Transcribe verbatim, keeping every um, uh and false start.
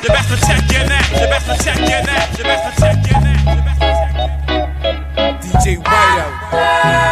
the best protect your neck, the best protect your neck, the best protect your neck, the best protect your neck. D J Whiteout.